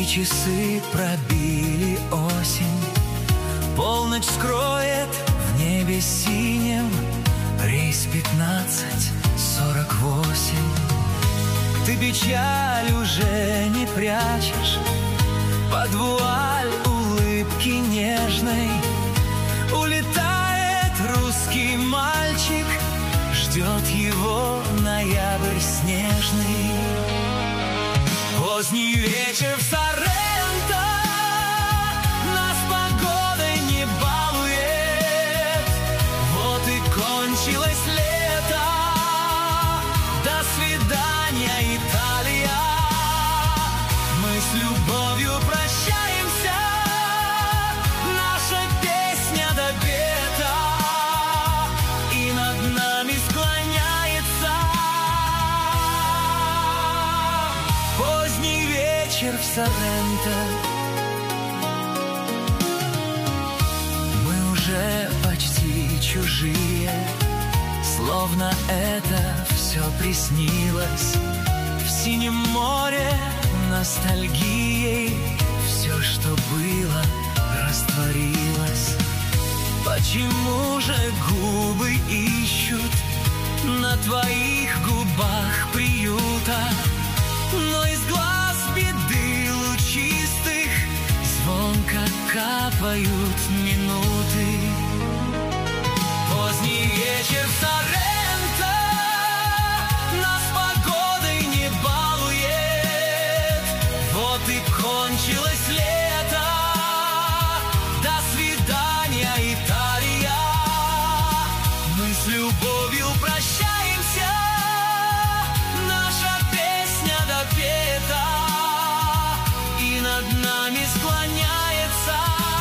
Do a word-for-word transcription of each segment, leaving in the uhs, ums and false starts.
часы пробили осень, полночь скроет в небе синем рейс пятнадцать сорок восемь. Ты печаль уже не прячешь под вуаль улыбки нежной. Улетает русский мальчик, ждет его ноябрь снежный. Поздний вечер в Соренто нас погодой не балует. Вот и кончилось лето, до свидания, Италия. Мы с любовью прощаемся, наша песня допета, и над нами склоняется поздний вечер в Соренто. Мы уже почти чужие, словно это все приснилось. В синем море ностальгией все, что было, растворилось. Почему же губы ищут на твоих губах приюта? Но из глаз беды лучистых звонко капают минуты. Поздний вечер в Соренто нас погодой не балует. Вот и кончилось лето, до свидания, Италия. Мы с любовью прощаемся, наша песня допета, и над нами склоняется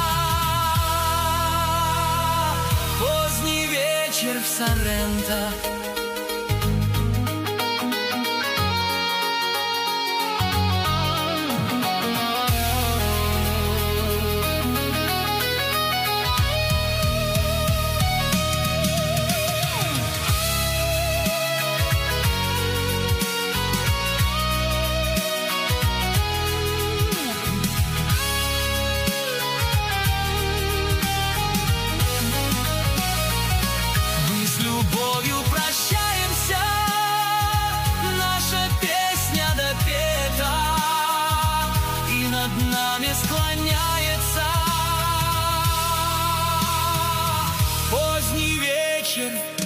поздний вечер в Соренто. Любовью прощаемся, наша песня допета, и над нами склоняется поздний вечер